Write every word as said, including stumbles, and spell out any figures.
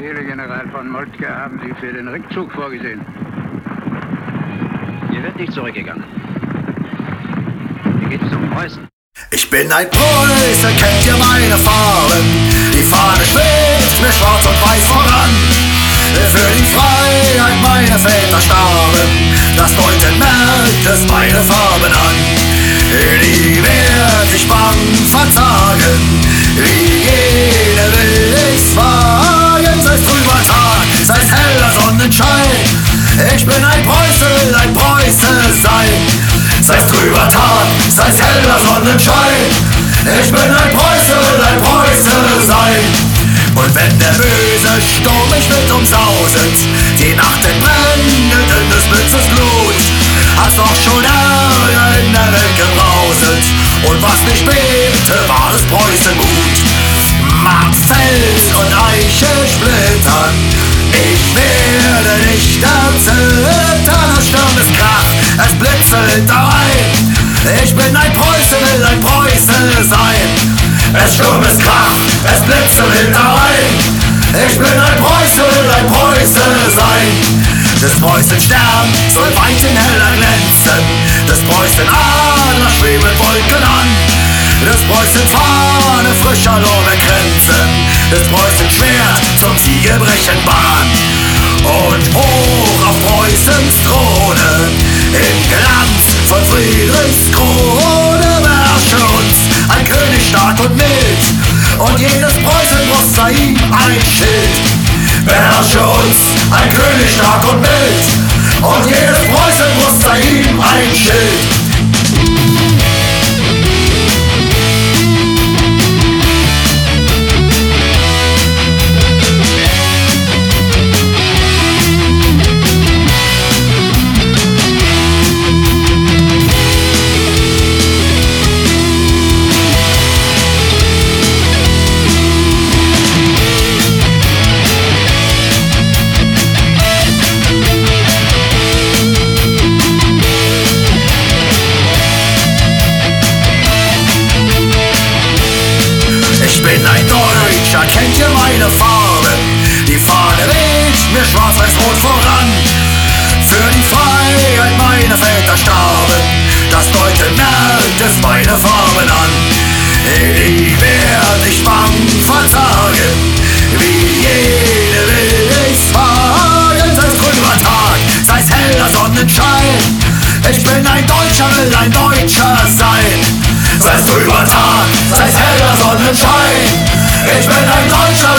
Befehle, General von Moltke, haben Sie für den Rückzug vorgesehen? Hier wird nicht zurückgegangen. Hier geht es um Preußen. Ich bin ein Preuße, kennt ihr meine Farben? Die Fahne schwebt mir schwarz und weiß voran. Für die Freiheit meine Väter starben, das Leute merkt es meine Farben an. Die wird sich bang verzagen, wie jede will ich's wagen. Sei's trüber Tag, sei's heller Sonnenschein, ich bin ein Preuße, ein Preuße sein. Sei's trüber Tag, sei's heller Sonnenschein, ich bin ein Preuße, ein Preuße sein. Und wenn der böse Sturm mich mit umsauset, die Nacht entbrennt in des Blitzes Blut, hat's doch schon Ärger in der Welt gebrauset, und was nicht bebte, war des Preußen Mut. Mag Fels und Eiche splittern, ich werde nicht erzittern. Es stürmt, es kracht, es blitzelt ein, ich bin ein Preuße, will ein Preuße sein. Es stürmt, es kracht, es blitzelt ein, ich bin ein Preuße, will ein Preuße sein. Des Preußen Stern soll weithin heller glänzen, des Preußen Adler schweben Wolken an, des Preußen Fahne frischer Lorbeerkränzen, des Preußen Schwert zum Siege brechen Bahn. Und hoch auf Preußens Throne, im Glanz von Friedrichs Krone, beherrsche uns ein König stark und mild, und jedes Preußenbrust sei ihm ein Schild. Beherrsche uns ein König stark und mild, und jedes Preußenbrust sei ihm ein Schild. Kennt ihr meine Farben? Die Fahne weht mir schwarz-weiß-rot voran. Für die Freiheit meine Väter starben, das Leute merkt es meine Farben an. Die werd ich bang verzagen, wie jede will ich's wagen. Sei's trüber Tag, sei's heller Sonnenschein, ich bin ein Deutscher, will ein Deutscher sein. Sei's trüber Tag, sei's heller Sonnenschein, ich bin ein Deutscher,